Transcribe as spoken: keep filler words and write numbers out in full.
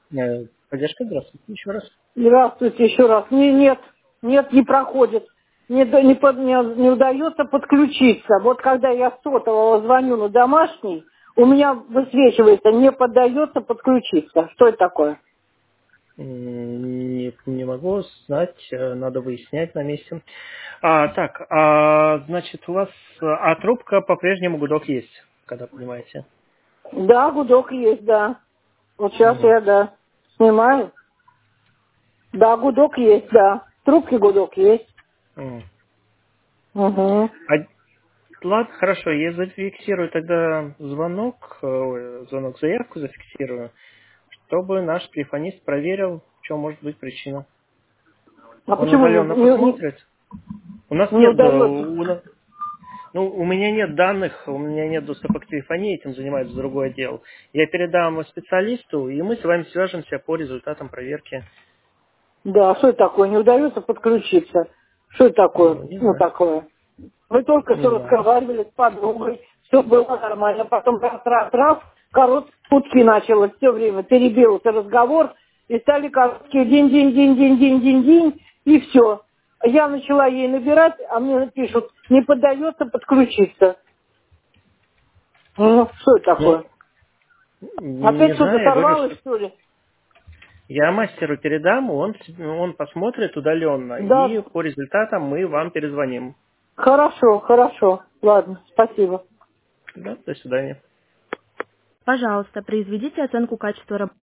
Э, Поддержка, здравствуйте еще раз. Здравствуйте еще раз. Не, нет, нет, не проходит. Не, да- не, под- не- не удается подключиться. Вот когда я с сотового звоню на домашний, у меня высвечивается, не поддается подключиться. Что это такое? М, Не, не могу знать, э, надо выяснять на месте. А, так, а, значит, у вас, э, а трубка по-прежнему гудок есть, когда понимаете? Да, гудок есть, да. Вот сейчас Мгм. я, да, снимаю. Да, гудок есть, да. Трубки гудок есть. Мгм. Угу. А, ладно, хорошо, я зафиксирую тогда звонок, э, ой, звонок, заявку зафиксирую, чтобы наш телефонист проверил, в чем может быть причина. А Он почему не, удаленно не, не, посмотрит. У нас не нет, э, удается? у нас- ну, у меня нет данных, у меня нет доступа к телефонии, этим занимается другой отдел. Я передам специалисту, и мы с вами свяжемся по результатам проверки. Да, что это такое? Не удается подключиться. Что это такое? Ну, не Ну, знаю, такое. Мы только не что знаю. разговаривали с подругой, все было нормально. Потом раз, раз, раз, короткие путки началось все время. Перебился разговор, и стали короткие день-день-день-день-день-день-день, и все. Я начала ей набирать, а мне пишут, не поддается подключиться. Ну, что это Ну, такое? Опять не что-то знаю, я говорю, сорвалось, что что ли? я мастеру передам, он, с- он посмотрит удаленно, и Да, по результатам мы вам перезвоним. хорошо, хорошо. Ладно, спасибо. Да, до свидания. Пожалуйста, произведите оценку качества работы.